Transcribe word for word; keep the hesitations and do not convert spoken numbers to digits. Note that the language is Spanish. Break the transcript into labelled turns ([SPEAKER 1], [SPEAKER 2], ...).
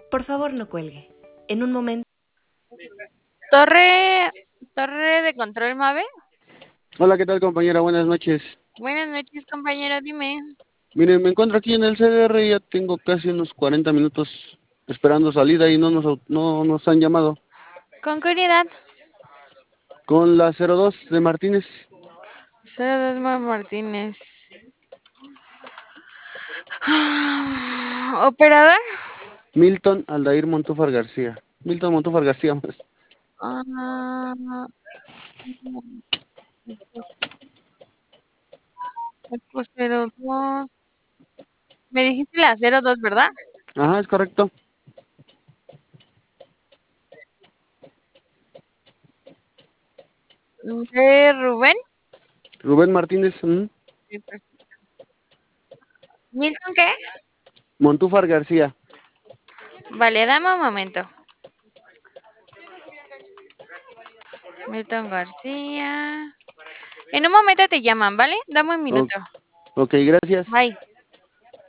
[SPEAKER 1] Por favor, no cuelgue. En un momento.
[SPEAKER 2] Torre, torre de control Mave.
[SPEAKER 3] Hola, ¿qué tal, compañera? Buenas noches.
[SPEAKER 2] Buenas noches, compañero, dime.
[SPEAKER 3] Miren, me encuentro aquí en el C D R y ya tengo casi unos cuarenta minutos esperando salida y no nos, au- no nos han llamado.
[SPEAKER 2] ¿Con qué unidad?
[SPEAKER 3] Con la cero dos de Martínez.
[SPEAKER 2] cero dos Martínez. ¿Operador?
[SPEAKER 3] Milton Aldair Montúfar García. Milton Montúfar García más.
[SPEAKER 2] Ah, cero dos. Me dijiste la cero dos, ¿verdad?
[SPEAKER 3] Ajá, es correcto.
[SPEAKER 2] ¿De Rubén?
[SPEAKER 3] Rubén Martínez. ¿Mm?
[SPEAKER 2] ¿Milton qué?
[SPEAKER 3] Montúfar García.
[SPEAKER 2] Vale, dame un momento. Milton García. En un momento te llaman, ¿vale? Dame un
[SPEAKER 3] O-
[SPEAKER 2] minuto.
[SPEAKER 3] ok, gracias.
[SPEAKER 2] Bye.